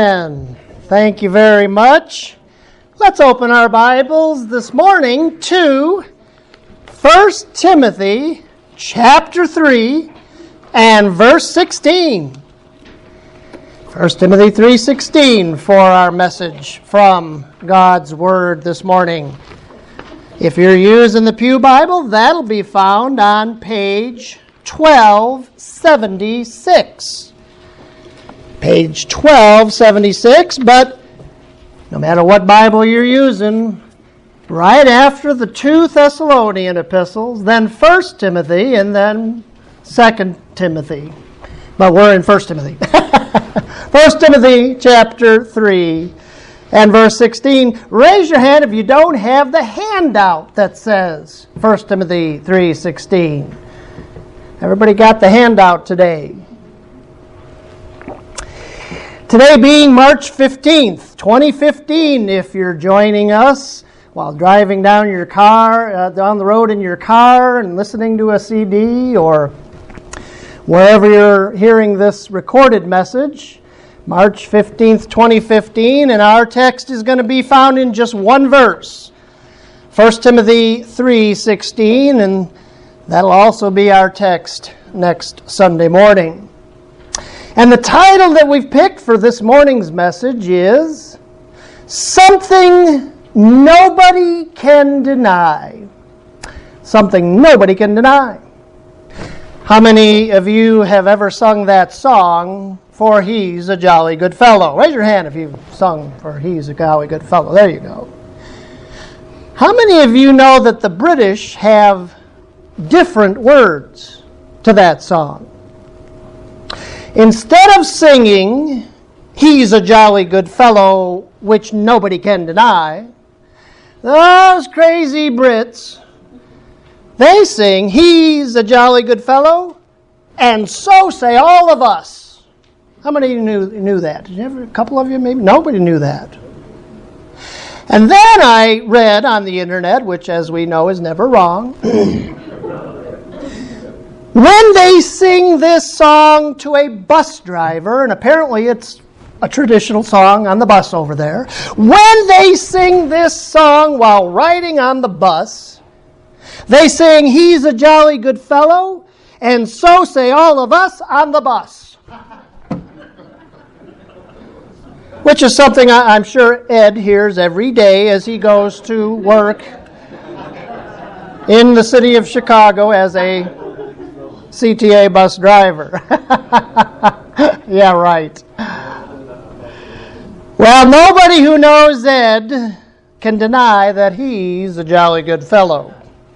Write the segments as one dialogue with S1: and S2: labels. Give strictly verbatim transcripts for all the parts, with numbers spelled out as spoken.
S1: And thank you very much. Let's open our Bibles this morning to First Timothy chapter three and verse sixteen. First Timothy three sixteen for our message from God's Word this morning. If you're using the Pew Bible, that'll be found on page twelve seventy-six. Page twelve seventy-six, but no matter what Bible you're using, right after the two Thessalonian epistles, then First Timothy, and then Second Timothy. But we're in First Timothy. First Timothy chapter three and verse sixteen. Raise your hand if you don't have the handout that says First Timothy three sixteen. Everybody got the handout today. Today being March fifteenth, twenty fifteen, if you're joining us while driving down your car, uh, down the road in your car and listening to a C D or wherever you're hearing this recorded message, March fifteenth, twenty fifteen, and our text is going to be found in just one verse, First Timothy three sixteen, and that'll also be our text next Sunday morning. And the title that we've picked for this morning's message is Something Nobody Can Deny. Something Nobody Can Deny. How many of you have ever sung that song, For He's a Jolly Good Fellow? Raise your hand if you've sung For He's a Jolly Good Fellow. There you go. How many of you know that the British have different words to that song? Instead of singing, He's a Jolly Good Fellow, which nobody can deny, those crazy Brits, they sing, He's a Jolly Good Fellow, and so say all of us. How many of you knew, knew that? Did you ever, a couple of you maybe? Nobody knew that. And then I read on the internet, which as we know is never wrong, when they sing this song to a bus driver, and apparently it's a traditional song on the bus over there, when they sing this song while riding on the bus, they sing, He's a Jolly Good Fellow, and so say all of us on the bus. Which is something I'm sure Ed hears every day as he goes to work in the city of Chicago as a C T A bus driver. Yeah, right. Well, nobody who knows Ed can deny that he's a jolly good fellow.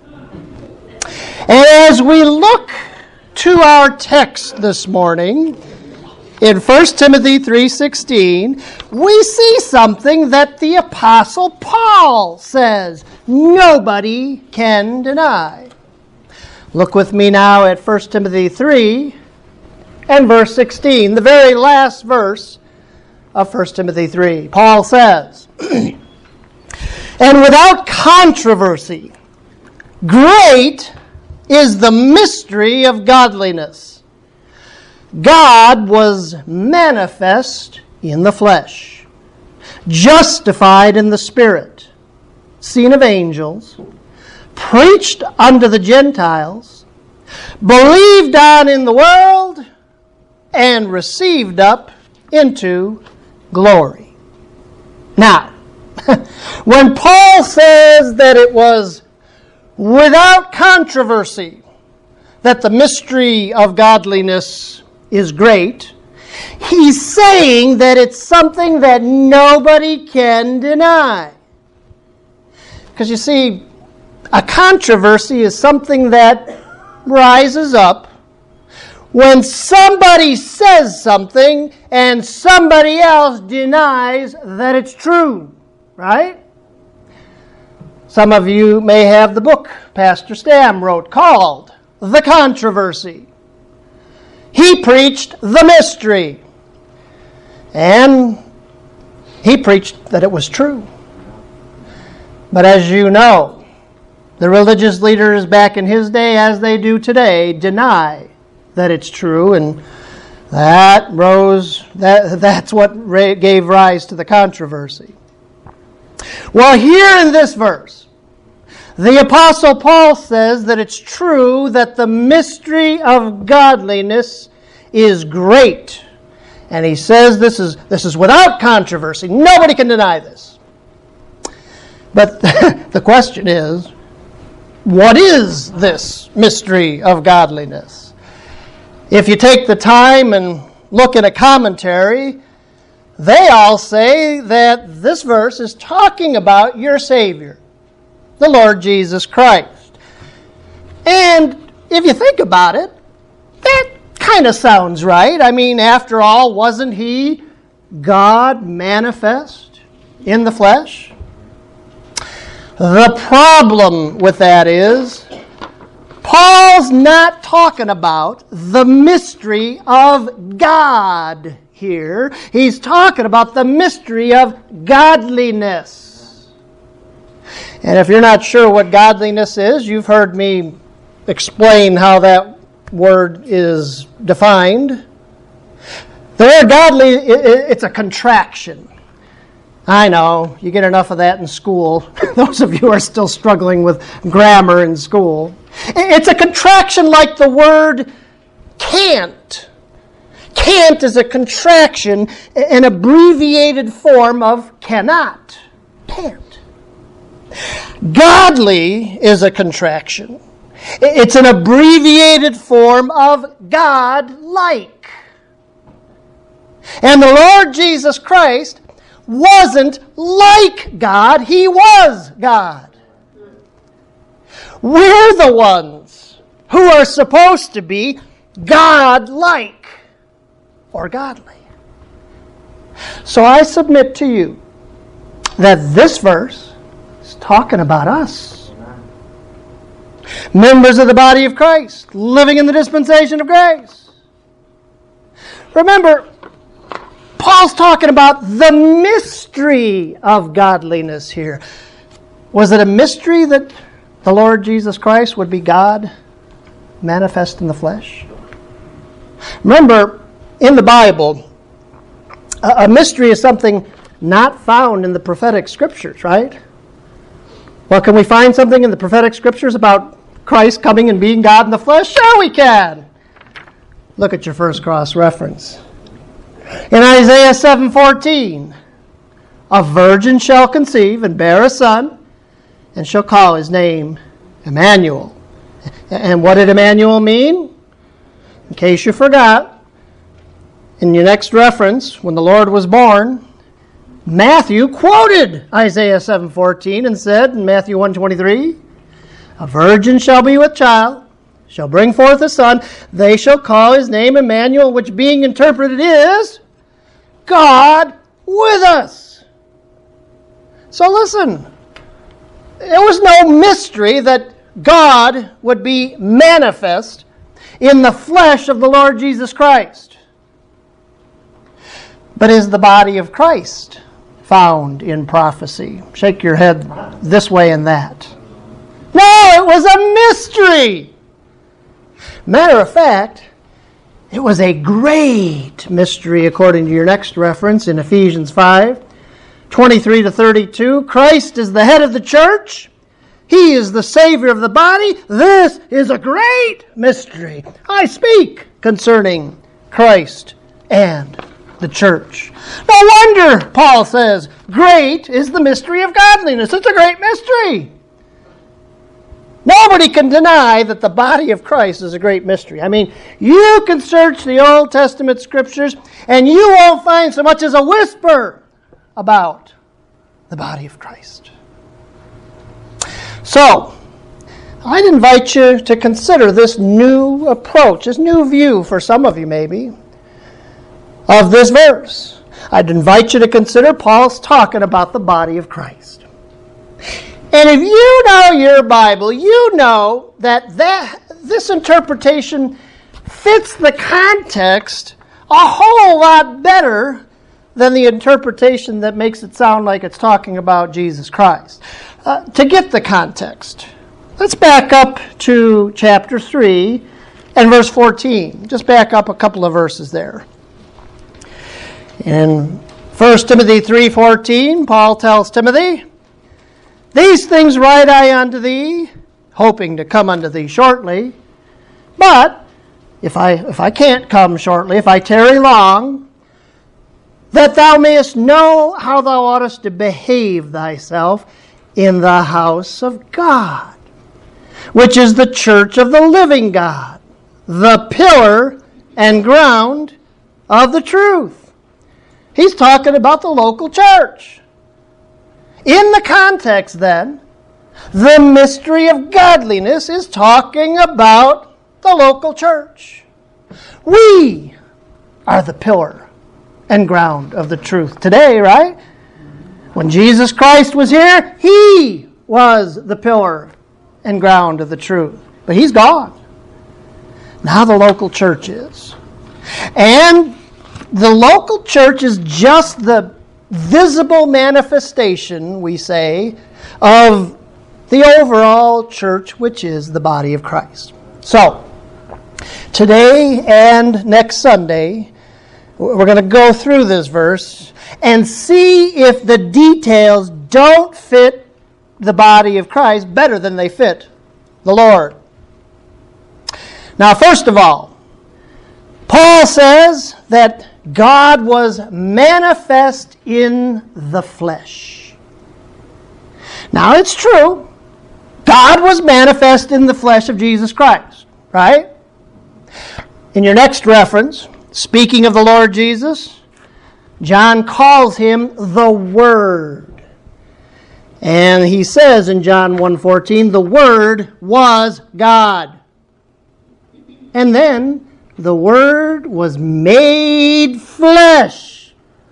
S1: And as we look to our text this morning, in First Timothy three sixteen, we see something that the Apostle Paul says nobody can deny. Look with me now at First Timothy three and verse sixteen, the very last verse of First Timothy three. Paul says, And without controversy, great is the mystery of godliness. God was manifest in the flesh, justified in the Spirit, seen of angels, preached unto the Gentiles, believed on in the world, and received up into glory. Now, when Paul says that it was without controversy that the mystery of godliness is great, he's saying that it's something that nobody can deny. Because you see, a controversy is something that rises up when somebody says something and somebody else denies that it's true, right? Some of you may have the book Pastor Stam wrote called The Controversy. He preached the mystery, and he preached that it was true. But as you know, the religious leaders back in his day, as they do today, deny that it's true. And That rose, that, that's what gave rise to the controversy. Well, here in this verse, the Apostle Paul says that it's true that the mystery of godliness is great. And he says this is, this is without controversy. Nobody can deny this. But the question is, what is this mystery of godliness? If you take the time and look in a commentary, they all say that this verse is talking about your Savior, the Lord Jesus Christ. And if you think about it, that kind of sounds right. I mean, after all, wasn't He God manifest in the flesh? The problem with that is, Paul's not talking about the mystery of God here. He's talking about the mystery of godliness. And if you're not sure what godliness is, you've heard me explain how that word is defined. The word godly, it's a contraction. I know, you get enough of that in school. Those of you who are still struggling with grammar in school. It's a contraction like the word can't. Can't is a contraction, an abbreviated form of cannot. Can't. Godly is a contraction. It's an abbreviated form of God-like. And the Lord Jesus Christ wasn't like God, He was God. We're the ones who are supposed to be God-like or godly. So I submit to you that this verse is talking about us. Members of the body of Christ, living in the dispensation of grace. Remember, Paul's talking about the mystery of godliness here. Was it a mystery that the Lord Jesus Christ would be God manifest in the flesh? Remember, in the Bible, a mystery is something not found in the prophetic scriptures, right? Well, can we find something in the prophetic scriptures about Christ coming and being God in the flesh? Sure we can. Look at your first cross reference. In Isaiah seven fourteen, a virgin shall conceive and bear a son, and shall call his name Emmanuel. And what did Emmanuel mean? In case you forgot, in your next reference, when the Lord was born, Matthew quoted Isaiah seven fourteen and said in Matthew one twenty-three, a virgin shall be with child, shall bring forth a son, they shall call his name Emmanuel, which being interpreted is God with us. So listen, there was no mystery that God would be manifest in the flesh of the Lord Jesus Christ. But is the body of Christ found in prophecy? Shake your head this way and that. No, it was a mystery. Matter of fact, it was a great mystery according to your next reference in Ephesians five, twenty-three to thirty-two. Christ is the head of the church. He is the Savior of the body. This is a great mystery. I speak concerning Christ and the church. No wonder Paul says, great is the mystery of godliness. It's a great mystery. Nobody can deny that the body of Christ is a great mystery. I mean, you can search the Old Testament scriptures and you won't find so much as a whisper about the body of Christ. So, I'd invite you to consider this new approach, this new view for some of you maybe, of this verse. I'd invite you to consider Paul's talking about the body of Christ. And if you know your Bible, you know that, that this interpretation fits the context a whole lot better than the interpretation that makes it sound like it's talking about Jesus Christ. Uh, to get the context, let's back up to chapter three and verse fourteen. Just back up a couple of verses there. In First Timothy three fourteen, Paul tells Timothy, "These things write I unto thee, hoping to come unto thee shortly. But if I if I can't come shortly, if I tarry long, that thou mayest know how thou oughtest to behave thyself in the house of God, which is the church of the living God, the pillar and ground of the truth." He's talking about the local church. In the context, then, the mystery of godliness is talking about the local church. We are the pillar and ground of the truth today, right? When Jesus Christ was here, He was the pillar and ground of the truth. But He's gone. Now the local church is. And the local church is just the visible manifestation, we say, of the overall church, which is the body of Christ. So, today and next Sunday, we're going to go through this verse and see if the details don't fit the body of Christ better than they fit the Lord. Now, first of all, Paul says that God was manifest in the flesh. Now, it's true. God was manifest in the flesh of Jesus Christ, right? In your next reference, speaking of the Lord Jesus, John calls Him the Word. And he says in John one fourteen, the Word was God. And then the Word was made flesh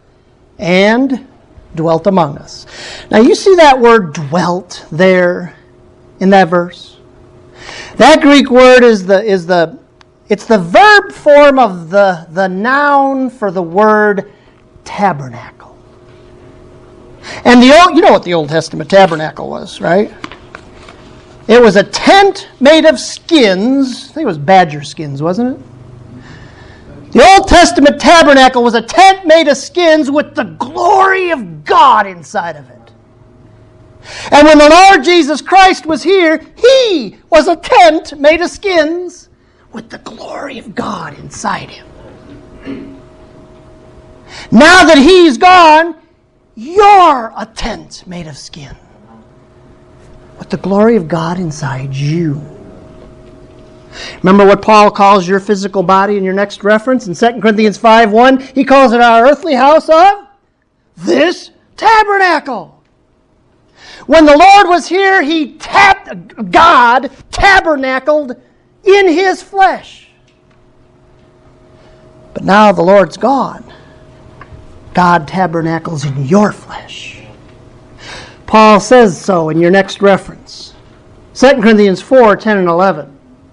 S1: and dwelt among us. Now you see that word dwelt there in that verse? That Greek word is the is the it's the verb form of the, the noun for the word tabernacle. And the old, you know what the Old Testament tabernacle was, right? It was a tent made of skins. I think it was badger skins, wasn't it? The Old Testament tabernacle was a tent made of skins with the glory of God inside of it. And when the Lord Jesus Christ was here, He was a tent made of skins with the glory of God inside Him. Now that He's gone, you're a tent made of skin with the glory of God inside you. Remember what Paul calls your physical body in your next reference? In Second Corinthians five one, he calls it our earthly house of this tabernacle. When the Lord was here, He tab- God tabernacled in His flesh. But now the Lord's gone. God tabernacles in your flesh. Paul says so in your next reference. Second Corinthians four ten and eleven.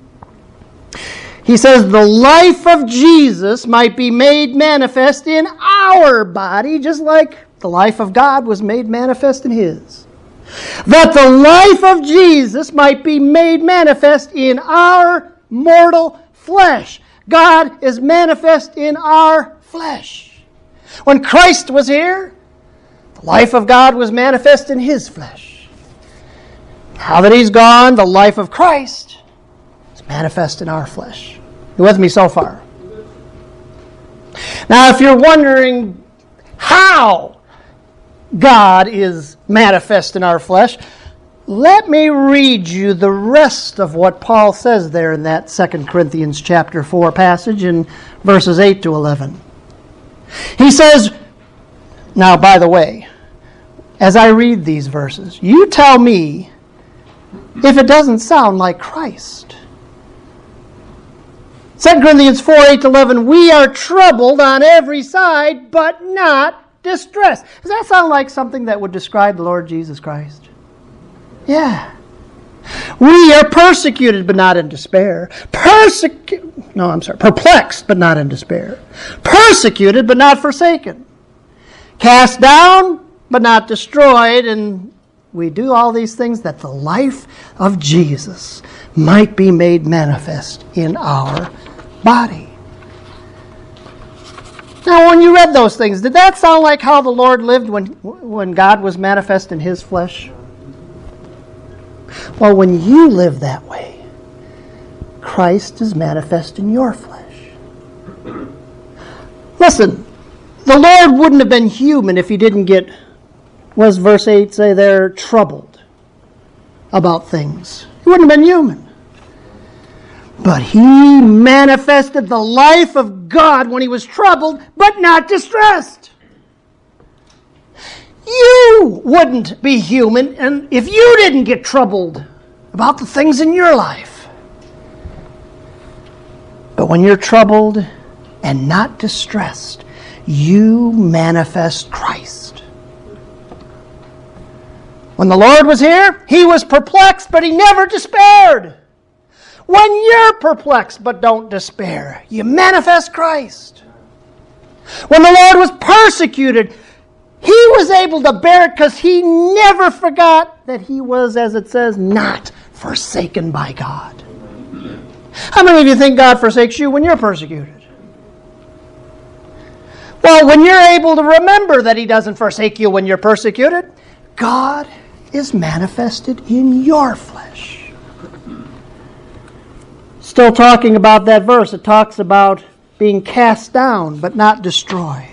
S1: He says, the life of Jesus might be made manifest in our body, just like the life of God was made manifest in His. That the life of Jesus might be made manifest in our mortal flesh. God is manifest in our flesh. When Christ was here, the life of God was manifest in His flesh. Now that He's gone, the life of Christ is manifest in our flesh. You with me so far? Now, if you're wondering how God is manifest in our flesh, let me read you the rest of what Paul says there in that Second Corinthians chapter four passage in verses eight to eleven. He says, now, by the way, as I read these verses, you tell me if it doesn't sound like Christ. Second Corinthians four, eight to eleven, we are troubled on every side, but not distressed. Does that sound like something that would describe the Lord Jesus Christ? Yeah. We are persecuted, but not in despair. Persecuted, no, I'm sorry, perplexed, but not in despair. Persecuted, but not forsaken. Cast down, but not destroyed. And we do all these things that the life of Jesus might be made manifest in our body. Now, when you read those things, did that sound like how the Lord lived when, when God was manifest in His flesh? Well, when you live that way, Christ is manifest in your flesh. Listen, the Lord wouldn't have been human if He didn't get, what does verse eight say there, troubled about things. He wouldn't have been human. But He manifested the life of God when He was troubled, but not distressed. You wouldn't be human and if you didn't get troubled about the things in your life. But when you're troubled and not distressed, you manifest Christ. When the Lord was here, He was perplexed, but He never despaired. When you're perplexed but don't despair, you manifest Christ. When the Lord was persecuted, He was able to bear it because He never forgot that He was, as it says, not forsaken by God. How many of you think God forsakes you when you're persecuted? Well, when you're able to remember that He doesn't forsake you when you're persecuted, God is manifested in your flesh. Still talking about that verse, it talks about being cast down but not destroyed.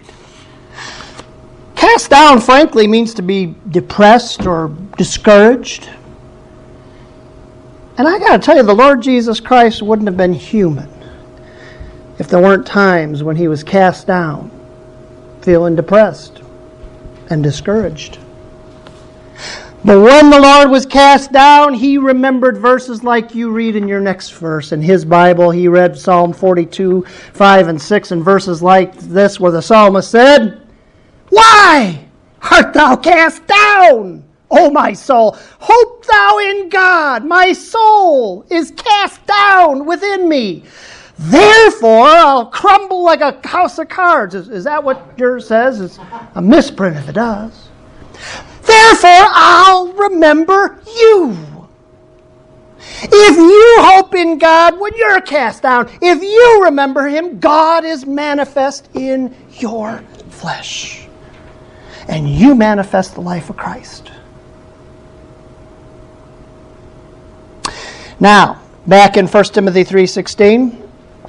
S1: Cast down, frankly, means to be depressed or discouraged. And I got to tell you, the Lord Jesus Christ wouldn't have been human if there weren't times when He was cast down, feeling depressed and discouraged. But when the Lord was cast down, He remembered verses like you read in your next verse. In His Bible, He read Psalm forty-two, five and six, and verses like this where the psalmist said, "Why art thou cast down, O my soul? Hope thou in God. My soul is cast down within me. Therefore, I'll crumble like a house of cards." Is, is that what yours says? It's a misprint if it does. "Therefore, I'll remember you." If you hope in God when you're cast down, if you remember Him, God is manifest in your flesh. And you manifest the life of Christ. Now, back in First Timothy three sixteen,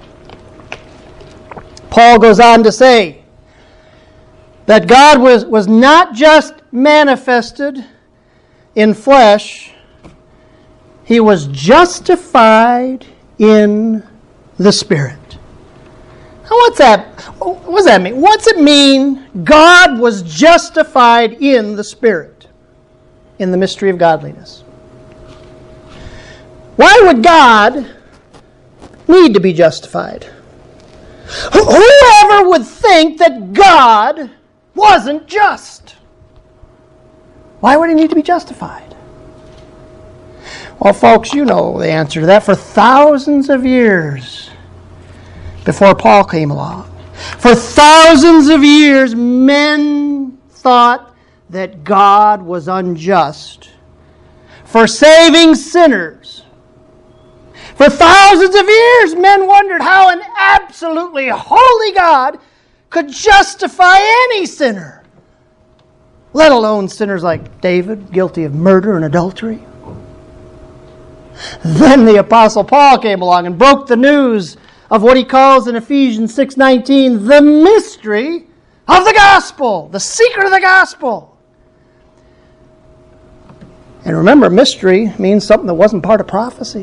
S1: Paul goes on to say that God was, was not just manifested in flesh, He was justified in the Spirit. Now what's that? What does that mean? What's it mean God was justified in the Spirit, in the mystery of godliness? Why would God need to be justified? Whoever would think that God wasn't just? Why would He need to be justified? Well, folks, you know the answer to that. For thousands of years before Paul came along, for thousands of years, men thought that God was unjust for saving sinners. For thousands of years, men wondered how an absolutely holy God could justify any sinner, let alone sinners like David, guilty of murder and adultery. Then the Apostle Paul came along and broke the news of what he calls in Ephesians six nineteen, the mystery of the gospel, the secret of the gospel. And remember, mystery means something that wasn't part of prophecy.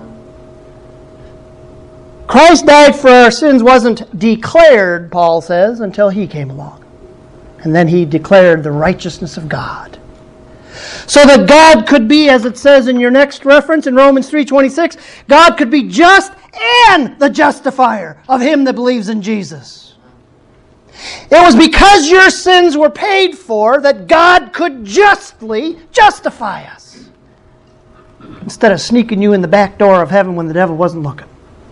S1: Christ died for our sins wasn't declared, Paul says, until He came along. And then He declared the righteousness of God. So that God could be, as it says in your next reference in Romans three twenty-six, God could be just and the justifier of him that believes in Jesus. It was because your sins were paid for that God could justly justify us, instead of sneaking you in the back door of heaven when the devil wasn't looking.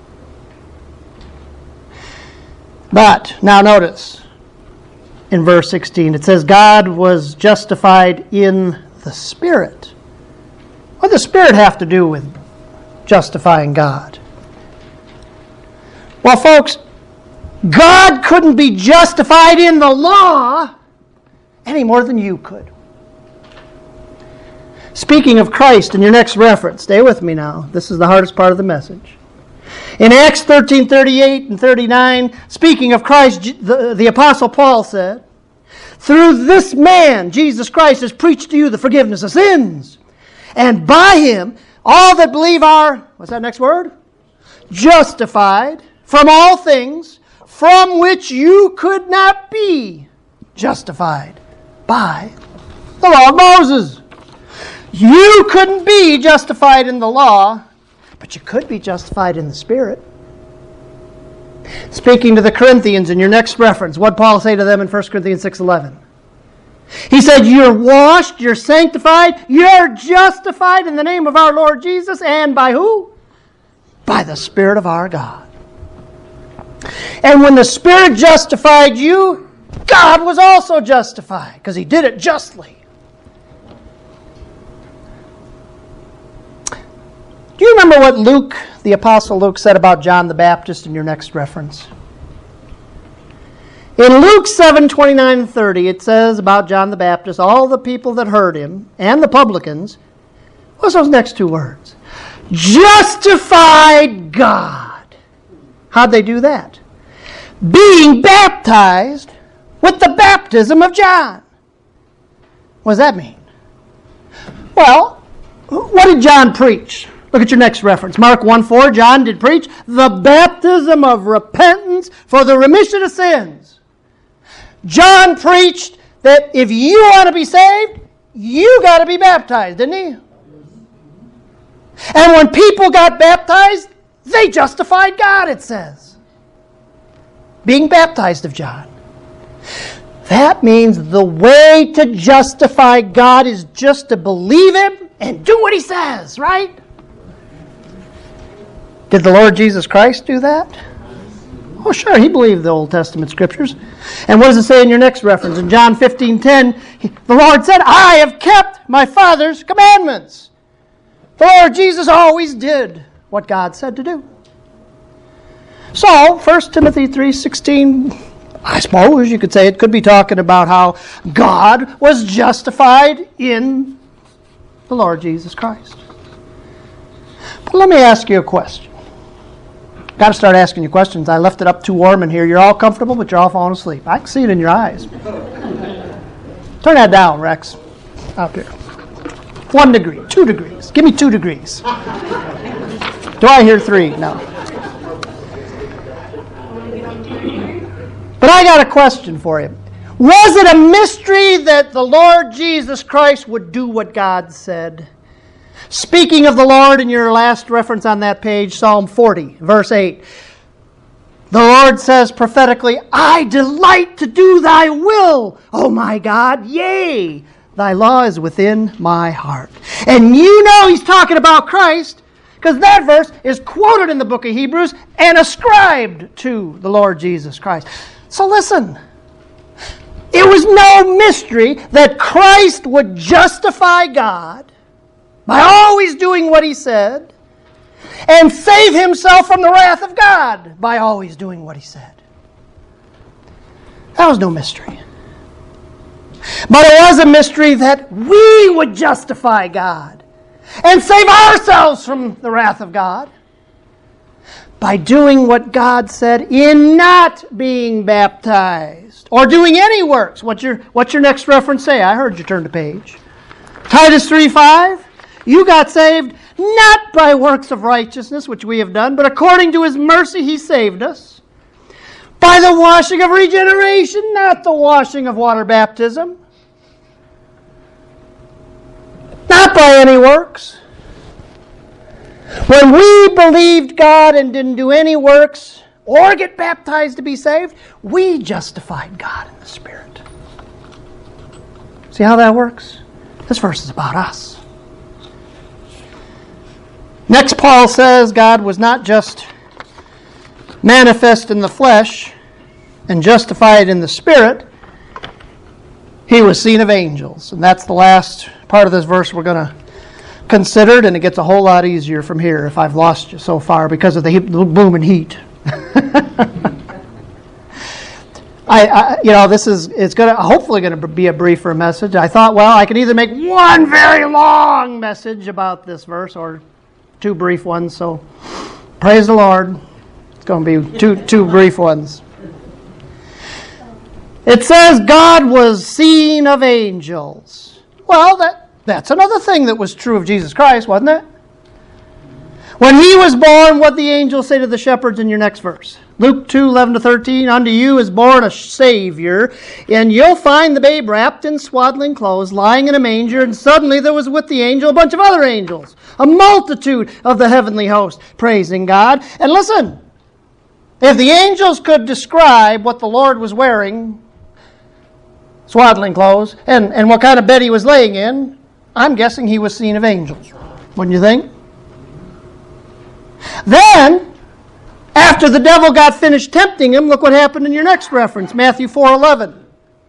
S1: But, now notice, in verse sixteen, it says, God was justified in the Spirit. What does the Spirit have to do with justifying God? Well, folks, God couldn't be justified in the law any more than you could. Speaking of Christ in your next reference, stay with me now. This is the hardest part of the message. In Acts thirteen thirty-eight and thirty-nine, speaking of Christ, the, the Apostle Paul said, "Through this man, Jesus Christ, has preached to you the forgiveness of sins. And by him, all that believe are," what's that next word? "Justified from all things from which you could not be justified by the law of Moses." You couldn't be justified in the law, but you could be justified in the Spirit. Speaking to the Corinthians in your next reference, what did Paul say to them in First Corinthians six eleven? He said, "You're washed, you're sanctified, you're justified in the name of our Lord Jesus." And by who? By the Spirit of our God. And when the Spirit justified you, God was also justified, because He did it justly. Do you remember what Luke, the Apostle Luke, said about John the Baptist in your next reference? In Luke seven twenty-nine and thirty, it says about John the Baptist, all the people that heard him, and the publicans, what's those next two words? Justified God. How'd they do that? Being baptized with the baptism of John. What does that mean? Well, what did John preach? Look at your next reference. Mark one four, John did preach the baptism of repentance for the remission of sins. John preached that if you want to be saved, you got to be baptized, didn't he? And when people got baptized, they justified God, it says. Being baptized of John. That means the way to justify God is just to believe Him and do what He says, right? Did the Lord Jesus Christ do that? Oh, sure, He believed the Old Testament Scriptures. And what does it say in your next reference? In John fifteen ten, the Lord said, "I have kept my Father's commandments." The Lord Jesus always did what God said to do. So, First Timothy three sixteen, I suppose you could say it could be talking about how God was justified in the Lord Jesus Christ. But let me ask you a question. Got to start asking you questions. I left it up too warm in here. You're all comfortable, but you're all falling asleep. I can see it in your eyes. Turn that down, Rex. Out there. One degree, two degrees. Give me two degrees. Do I hear three? No. But I got a question for you. Was it a mystery that the Lord Jesus Christ would do what God said? Speaking of the Lord, in your last reference on that page, Psalm forty, verse eight, the Lord says prophetically, "I delight to do thy will, O my God, yea, thy law is within my heart." And you know He's talking about Christ, because that verse is quoted in the book of Hebrews and ascribed to the Lord Jesus Christ. So listen, it was no mystery that Christ would justify God by always doing what He said, and save Himself from the wrath of God by always doing what He said. That was no mystery. But it was a mystery that we would justify God and save ourselves from the wrath of God by doing what God said in not being baptized or doing any works. What's your, what's your next reference say? I heard you turn the page. Titus three five. You got saved not by works of righteousness, which we have done, but according to His mercy He saved us by the washing of regeneration, not the washing of water baptism, not by any works. When we believed God and didn't do any works or get baptized to be saved, we justified God in the Spirit. See how that works? This verse is about us. Next, Paul says God was not just manifest in the flesh and justified in the Spirit. He was seen of angels. And that's the last part of this verse we're going to consider, and it gets a whole lot easier from here if I've lost you so far because of the, heat, the booming heat. I, I, you know, this is, it's going to, hopefully going to be a briefer message. I thought, well, I can either make one very long message about this verse or two brief ones, so praise the Lord. It's going to be two, two brief ones. It says God was seen of angels. Well, that, that's another thing that was true of Jesus Christ, wasn't it? When he was born, what did the angels say to the shepherds in your next verse? Luke two, eleven to thirteen, unto you is born a Savior, and you'll find the babe wrapped in swaddling clothes, lying in a manger, and suddenly there was with the angel a bunch of other angels, a multitude of the heavenly host, praising God. And listen, if the angels could describe what the Lord was wearing, swaddling clothes, and, and what kind of bed he was laying in, I'm guessing he was seen of angels. Wouldn't you think? Then, after the devil got finished tempting him, look what happened in your next reference, Matthew four eleven.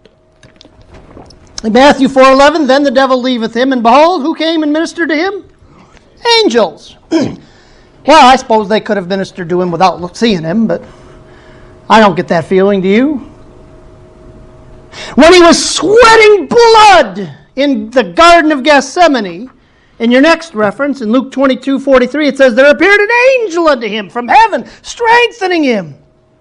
S1: In Matthew four eleven, then the devil leaveth him, and behold, who came and ministered to him? Angels. Well, I suppose they could have ministered to him without seeing him, but I don't get that feeling, do you? When he was sweating blood in the Garden of Gethsemane, in your next reference, in Luke twenty-two forty-three, it says, there appeared an angel unto him from heaven, strengthening him.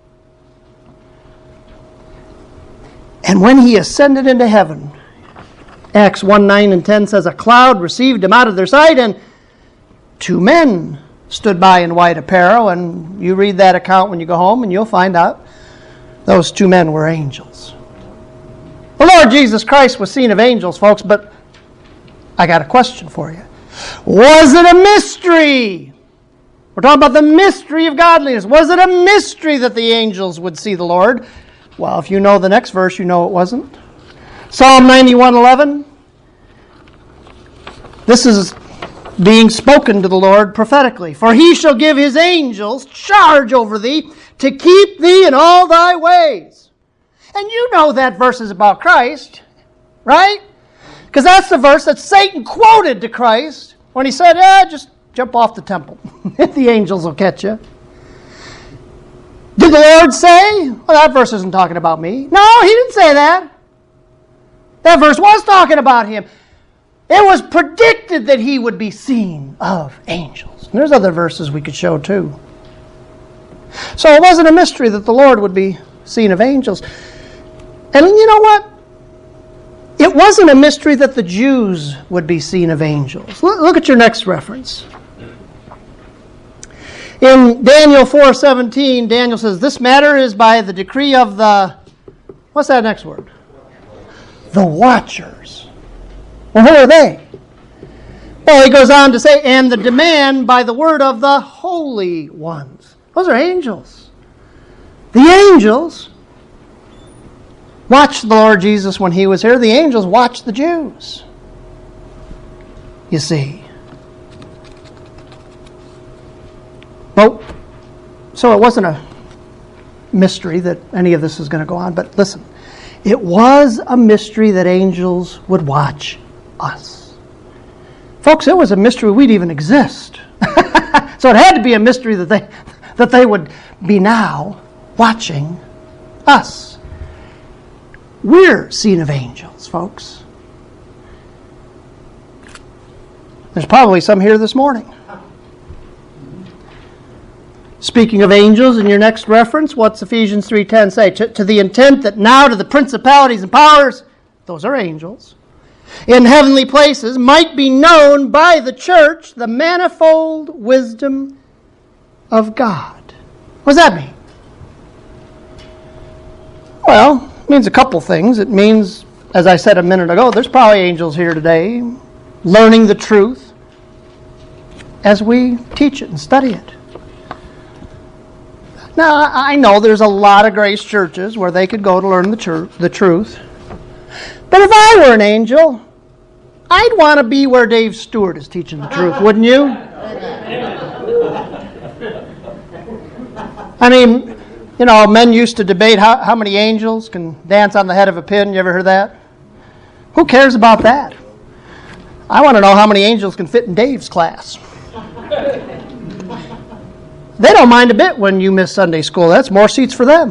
S1: And when he ascended into heaven, Acts one, nine and ten says, a cloud received him out of their sight, and two men stood by in white apparel. And you read that account when you go home, and you'll find out those two men were angels. The Lord Jesus Christ was seen of angels, folks, but I got a question for you. Was it a mystery? We're talking about the mystery of godliness. Was it a mystery that the angels would see the Lord? Well, if you know the next verse, you know it wasn't. Psalm ninety-one eleven. This is being spoken to the Lord prophetically. For he shall give his angels charge over thee to keep thee in all thy ways. And you know that verse is about Christ, right? Because that's the verse that Satan quoted to Christ when he said, eh, just jump off the temple. The angels will catch you. Did the Lord say, well, that verse isn't talking about me? No, he didn't say that. That verse was talking about him. It was predicted that he would be seen of angels. And there's other verses we could show too. So it wasn't a mystery that the Lord would be seen of angels. And you know what? It wasn't a mystery that the Jews would be seen of angels. Look at your next reference. In Daniel four seventeen, Daniel says, this matter is by the decree of the, what's that next word? The watchers. Well, who are they? Well, he goes on to say, and the demand by the word of the holy ones. Those are angels. The angels watched the Lord Jesus when he was here. The angels watched the Jews. You see. Well, so it wasn't a mystery that any of this is going to go on, but listen. It was a mystery that angels would watch us. Folks, it was a mystery we'd even exist. So it had to be a mystery that they that they would be now watching us. We're seen of angels, folks. There's probably some here this morning. Speaking of angels, in your next reference, what's Ephesians three ten say? To, to the intent that now to the principalities and powers, those are angels, in heavenly places might be known by the church the manifold wisdom of God. What does that mean? Well, it means a couple things. It means, as I said a minute ago, there's probably angels here today learning the truth as we teach it and study it. Now, I know there's a lot of grace churches where they could go to learn the, tr- the truth. But if I were an angel, I'd want to be where Dave Stewart is teaching the truth, wouldn't you? I mean, you know, men used to debate how, how many angels can dance on the head of a pin. You ever heard that? Who cares about that? I want to know how many angels can fit in Dave's class. They don't mind a bit when you miss Sunday school. That's more seats for them.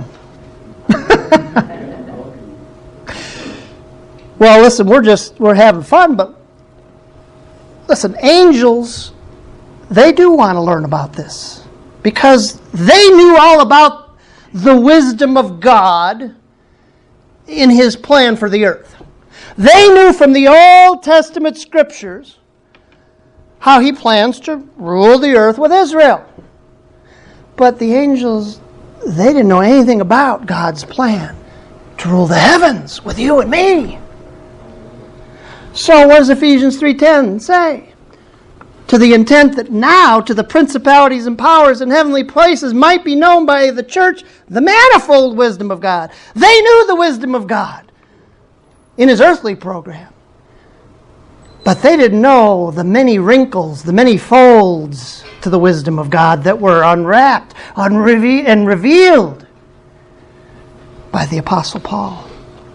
S1: Well, listen, we're just, we're having fun, but listen, angels, they do want to learn about this because they knew all about the wisdom of God in His plan for the earth. They knew from the Old Testament scriptures how He plans to rule the earth with Israel. But the angels, they didn't know anything about God's plan to rule the heavens with you and me. So what does Ephesians three ten say? To the intent that now to the principalities and powers in heavenly places might be known by the church the manifold wisdom of God. They knew the wisdom of God in His earthly program. But they didn't know the many wrinkles, the many folds to the wisdom of God that were unwrapped unreve- and revealed by the Apostle Paul.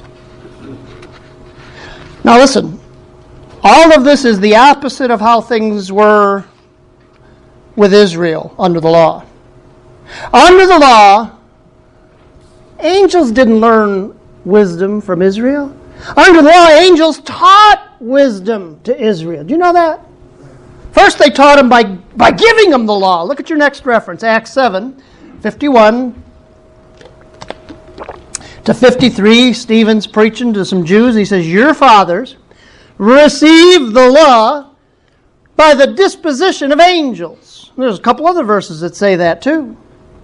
S1: Now listen, all of this is the opposite of how things were with Israel under the law. Under the law, angels didn't learn wisdom from Israel. Under the law, angels taught wisdom to Israel. Do you know that? First, they taught them by, by giving them the law. Look at your next reference, Acts seven, fifty-one to fifty-three. Stephen's preaching to some Jews. He says, your fathers received the law by the disposition of angels. There's a couple other verses that say that too.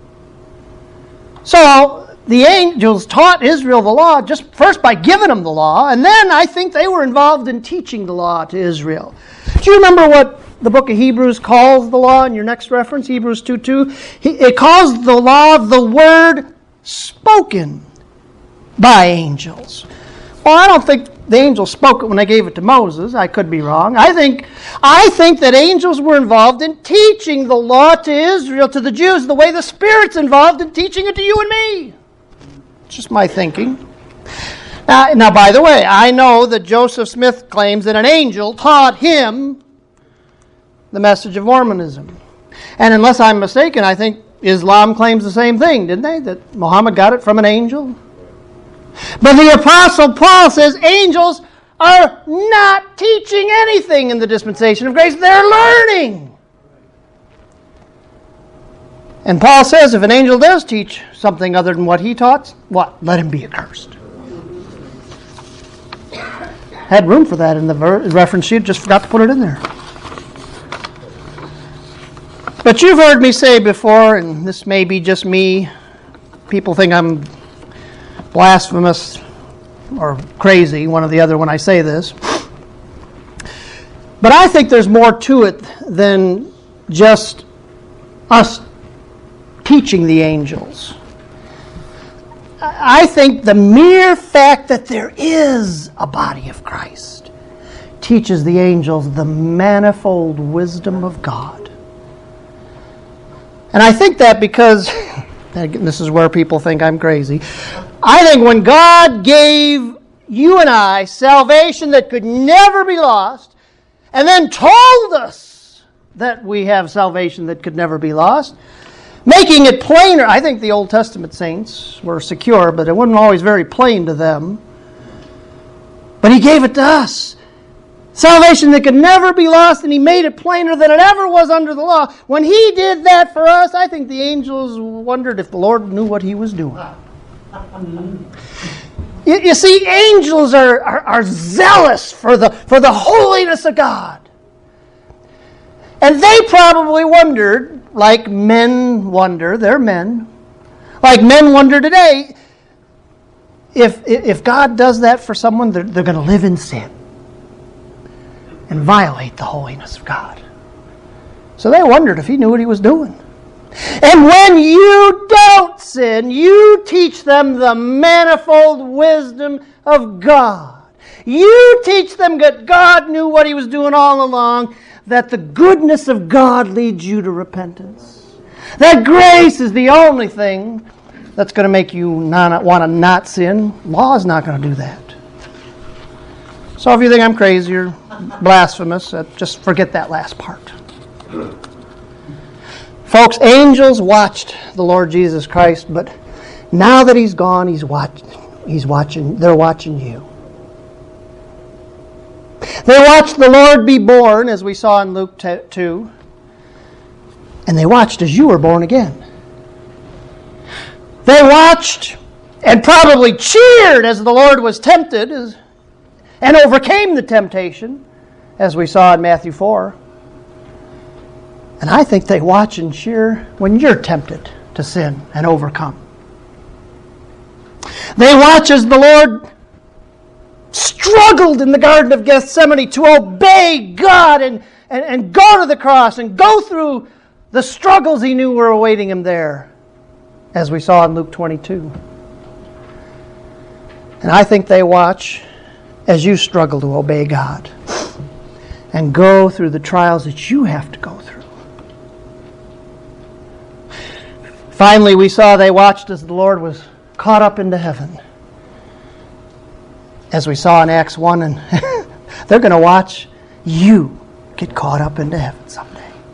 S1: So, the angels taught Israel the law just first by giving them the law, and then I think they were involved in teaching the law to Israel. Do you remember what the book of Hebrews calls the law in your next reference, Hebrews two two? It calls the law the word spoken by angels. Well, I don't think the angels spoke it when they gave it to Moses. I could be wrong. I think, I think that angels were involved in teaching the law to Israel, to the Jews, the way the Spirit's involved in teaching it to you and me. It's just my thinking. Uh, now, by the way, I know that Joseph Smith claims that an angel taught him the message of Mormonism. And unless I'm mistaken, I think Islam claims the same thing, didn't they? That Muhammad got it from an angel? But the Apostle Paul says angels are not teaching anything in the dispensation of grace. They're learning. And Paul says if an angel does teach something other than what he taught, what? Let him be accursed. Had room for that in the ver- reference sheet, just forgot to put it in there. But you've heard me say before, and this may be just me, people think I'm blasphemous or crazy, one or the other when I say this. But I think there's more to it than just us teaching the angels. I think the mere fact that there is a body of Christ teaches the angels the manifold wisdom of God. And I think that because, and this is where people think I'm crazy, I think when God gave you and I salvation that could never be lost, and then told us that we have salvation that could never be lost, making it plainer. I think the Old Testament saints were secure, but it wasn't always very plain to them. But He gave it to us. Salvation that could never be lost, and He made it plainer than it ever was under the law. When He did that for us, I think the angels wondered if the Lord knew what He was doing. You, you see, angels are, are, are zealous for the, for the holiness of God. And they probably wondered, like men wonder, they're men, like men wonder today, if, if God does that for someone, they're, they're going to live in sin and violate the holiness of God. So they wondered if He knew what He was doing. And when you don't sin, you teach them the manifold wisdom of God. You teach them that God knew what He was doing all along, that the goodness of God leads you to repentance. That grace is the only thing that's going to make you not, want to not sin. Law is not going to do that. So if you think I'm crazy or blasphemous, uh, just forget that last part. Folks, angels watched the Lord Jesus Christ, but now that he's gone, he's watch, he's watching, they're watching you. They watched the Lord be born, as we saw in Luke two, and they watched as you were born again. They watched and probably cheered as the Lord was tempted and overcame the temptation, as we saw in Matthew four. And I think they watch and cheer when you're tempted to sin and overcome. They watch as the Lord struggled in the Garden of Gethsemane to obey God and, and, and go to the cross and go through the struggles he knew were awaiting him there, as we saw in Luke twenty-two. And I think they watch as you struggle to obey God and go through the trials that you have to go through. Finally, we saw they watched as the Lord was caught up into heaven, as we saw in Acts one, and they're going to watch you get caught up into heaven someday.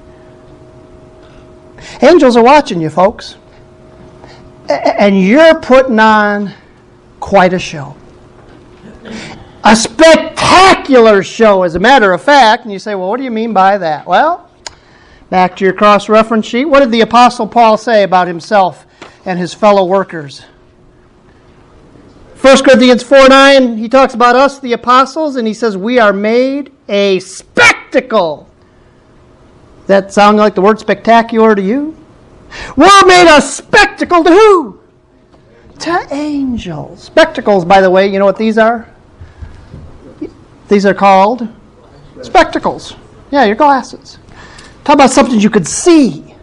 S1: Angels are watching you, folks. And you're putting on quite a show. A spectacular show, as a matter of fact. And you say, well, what do you mean by that? Well, back to your cross-reference sheet. What did the Apostle Paul say about himself and his fellow workers? First Corinthians four nine, he talks about us, the apostles, and he says, we are made a spectacle. That sound like the word spectacular to you? We're made a spectacle to who? To angels. Spectacles, by the way, you know what these are? These are called spectacles. Yeah, your glasses. Talk about something you could see.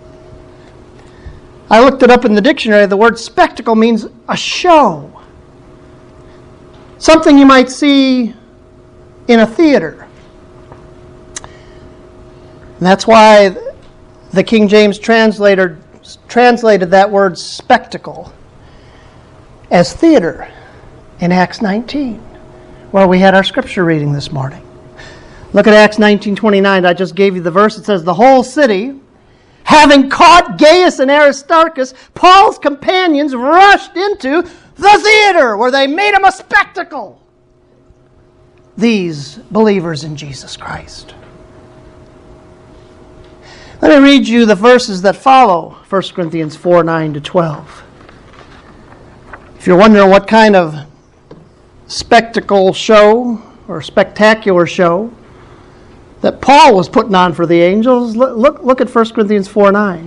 S1: I looked it up in the dictionary. The word spectacle means a show. Something you might see in a theater. And that's why the King James translator translated that word spectacle as theater in Acts nineteen, where we had our scripture reading this morning. Look at Acts nineteen twenty-nine. I just gave you the verse. It says, the whole city, having caught Gaius and Aristarchus, Paul's companions rushed into the theater where they made him a spectacle. These believers in Jesus Christ. Let me read you the verses that follow First Corinthians four nine to twelve. If you're wondering what kind of spectacle show or spectacular show that Paul was putting on for the angels, look, look, look at First Corinthians four nine.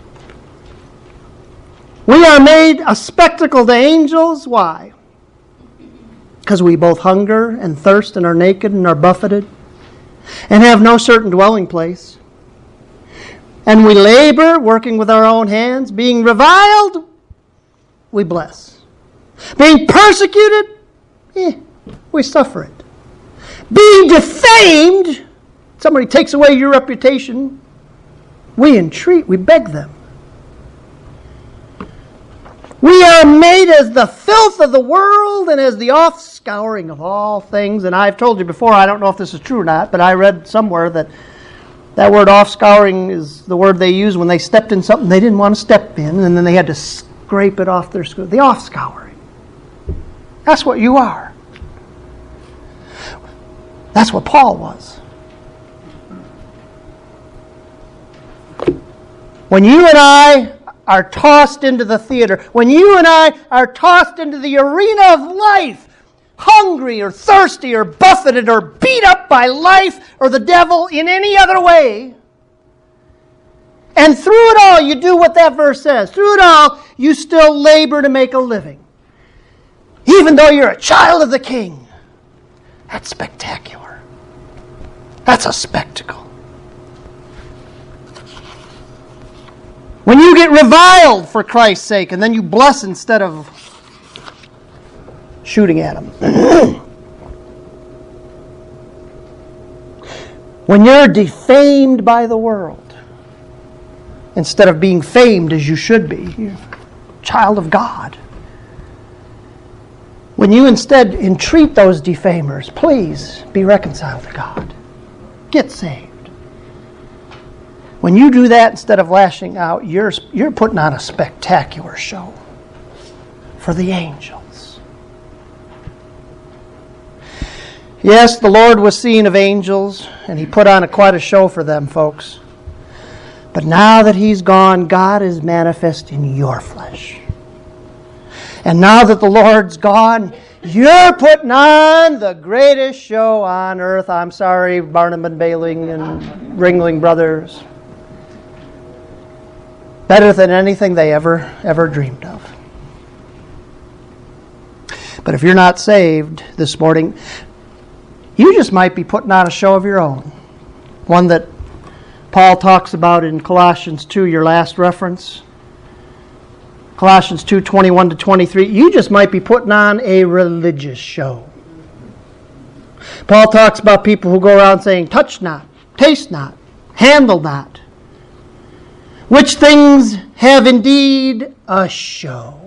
S1: We are made a spectacle to angels. Why? Because we both hunger and thirst and are naked and are buffeted and have no certain dwelling place. And we labor, working with our own hands. Being reviled, we bless. Being persecuted, eh, we suffer it. Being defamed, somebody takes away your reputation, we entreat, we beg them. We are made as the filth of the world and as the offscouring of all things. And I've told you before, I don't know if this is true or not, but I read somewhere that that word offscouring is the word they used when they stepped in something they didn't want to step in, and then they had to scrape it off their shoe. The offscouring. That's what you are. That's what Paul was. When you and I are tossed into the theater, when you and I are tossed into the arena of life, hungry or thirsty or buffeted or beat up by life or the devil in any other way, and through it all you do what that verse says. Through it all you still labor to make a living. Even though you're a child of the King. That's spectacular. That's a spectacle. When you get reviled for Christ's sake and then you bless instead of shooting at him. When you're defamed by the world instead of being famed as you should be, you're a child of God. When When you instead entreat those defamers, please be reconciled to God. Get saved. When you do that instead of lashing out, you're, you're putting on a spectacular show for the angels. Yes, the Lord was seen of angels, and He put on a, quite a show for them, folks. But now that He's gone, God is manifest in your flesh. And now that the Lord's gone, you're putting on the greatest show on earth. I'm sorry, Barnum and Bailey and Ringling Brothers. Better than anything they ever, ever dreamed of. But if you're not saved this morning, you just might be putting on a show of your own. One that Paul talks about in Colossians two, your last reference. Colossians two, twenty-one to twenty-three. You just might be putting on a religious show. Paul talks about people who go around saying, touch not, taste not, handle not. Which things have indeed a show.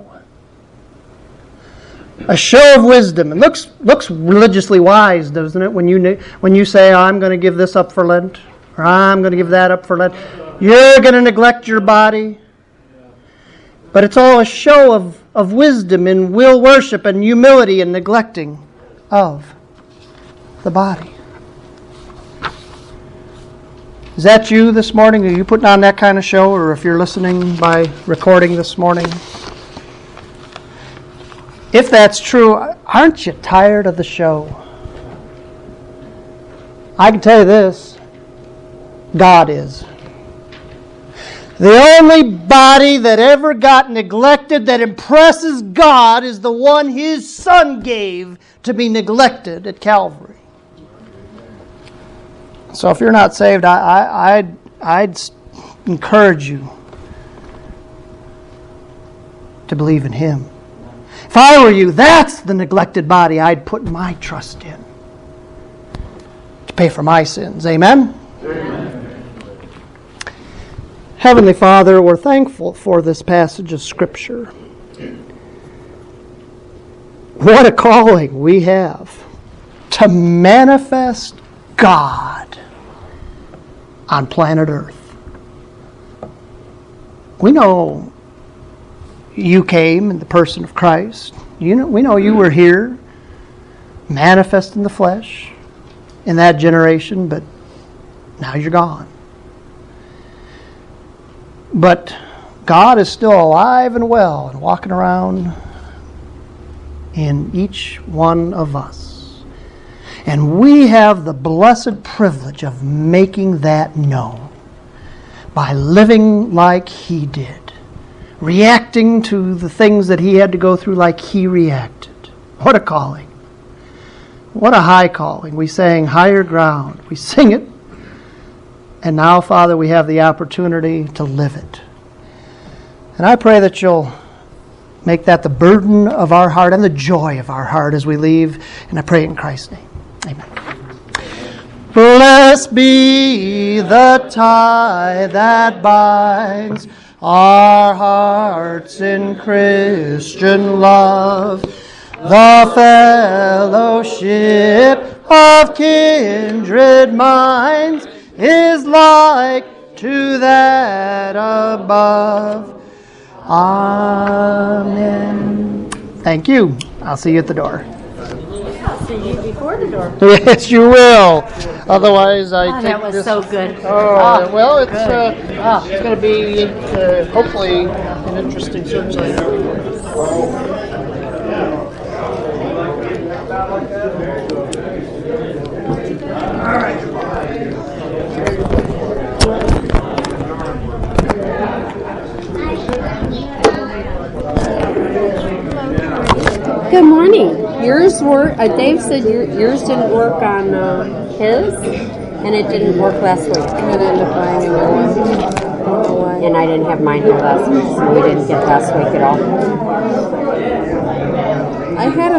S1: A show of wisdom. It looks looks religiously wise, doesn't it? When you when you say, I'm going to give this up for Lent, or I'm going to give that up for Lent. You're going to neglect your body. But it's all a show of, of wisdom and will worship and humility and neglecting of the body. Is that you this morning? Are you putting on that kind of show? Or if you're listening by recording this morning? If that's true, aren't you tired of the show? I can tell you this. God is. The only body that ever got neglected that impresses God is the one His Son gave to be neglected at Calvary. So if you're not saved, I, I, I'd, I'd encourage you to believe in Him. If I were you, that's the neglected body I'd put my trust in to pay for my sins. Amen? Amen. Heavenly Father, we're thankful for this passage of Scripture. What a calling we have to manifest God on planet Earth. We know you came in the person of Christ. You know, we know you were here, manifest in the flesh in that generation, but now you're gone. But God is still alive and well and walking around in each one of us. And we have the blessed privilege of making that known by living like He did, reacting to the things that He had to go through like He reacted. What a calling. What a high calling. We sang higher ground. We sing it. And now, Father, we have the opportunity to live it. And I pray that you'll make that the burden of our heart and the joy of our heart as we leave. And I pray it in Christ's name. Amen. Blessed be the tie that binds our hearts in Christian love, the fellowship of kindred minds is like to that above. Amen. Thank you. I'll see you at the door.
S2: I'll see you before the door.
S1: Yes, you will. Otherwise, I
S2: oh,
S1: take
S2: that was
S1: this.
S2: so good.
S1: Oh,
S2: oh
S1: well, it's uh, ah, it's going to be uh, hopefully an interesting service. All right.
S2: Good morning. Yours were. Uh, Dave said your, yours didn't work on uh, his, and it didn't work last week. I ended up buying a new one, and I didn't have mine here last week, so we didn't get last week at all. I had a